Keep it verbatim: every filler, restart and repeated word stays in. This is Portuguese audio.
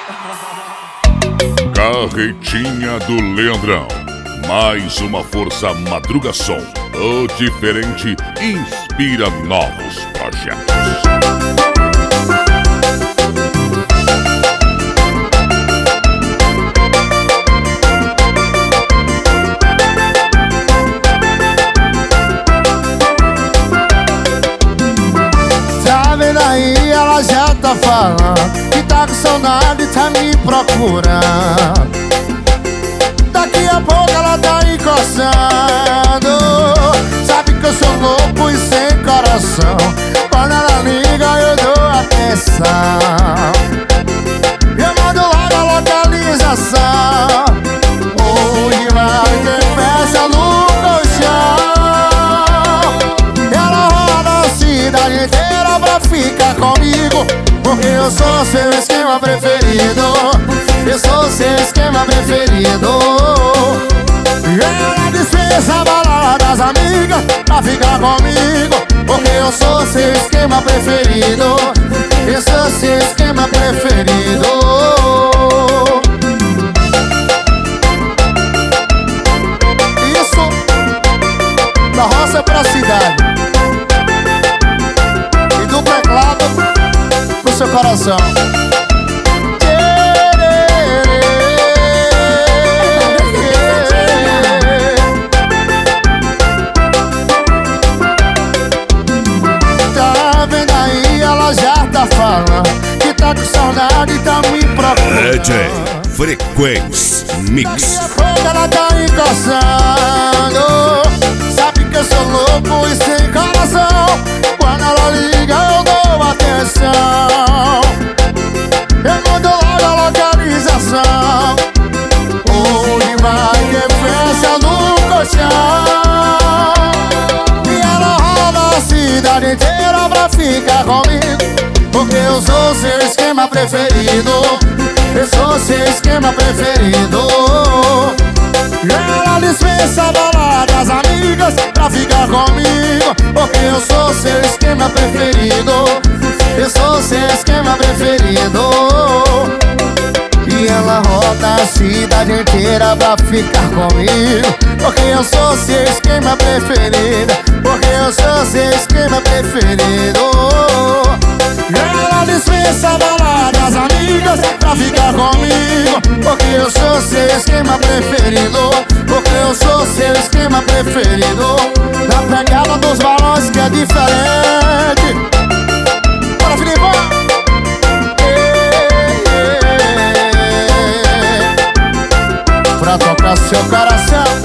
Carretinha do Leandrão. Mais uma força Madruga Som. O diferente inspira novos projetos. Aí ela já tá falando que tá com saudade e tá me procurando. Daqui a pouco ela tá encostando. Sabe que eu sou louco e sem coração. Quando ela liga eu dou atenção. Eu mando logo a localização. Hoje vai ter festa no colchão. Ela roda a cidade inteira pra ficar comigo, porque eu sou seu esquema preferido. Eu sou seu esquema preferido. Ela dispensa a balada das amigas pra ficar comigo, porque eu sou seu esquema preferido. Eu sou seu esquema preferido. Isso da roça pra cidade e do teclado pro seu coração. Tá vendo aí, ela já tá falando que tá com saudade e tá me procurando. D J Frequência Mix. Daqui a pouco ela tá encostando. Sabe que eu sou louco e sem coração. Quando ela liga eu dou atenção. Eu mando logo a localização. Hoje vai ter festa no colchão. E ela roda a cidade inteira pra ficar comigo, porque eu sou seu esquema preferido. Eu sou seu esquema preferido. Ela dispensa a balada das amigas pra ficar comigo, porque eu sou seu esquema preferido. Eu sou seu esquema preferido. E ela roda a cidade inteira pra ficar comigo, porque eu sou seu esquema preferido. Porque eu sou seu esquema preferido. Ela dispensa a balada das amigas pra ficar comigo, porque eu sou seu esquema preferido. Porque eu sou seu esquema preferido. Na pegada dos balões que é diferente. Bora, Filipão! Pra tocar seu coração.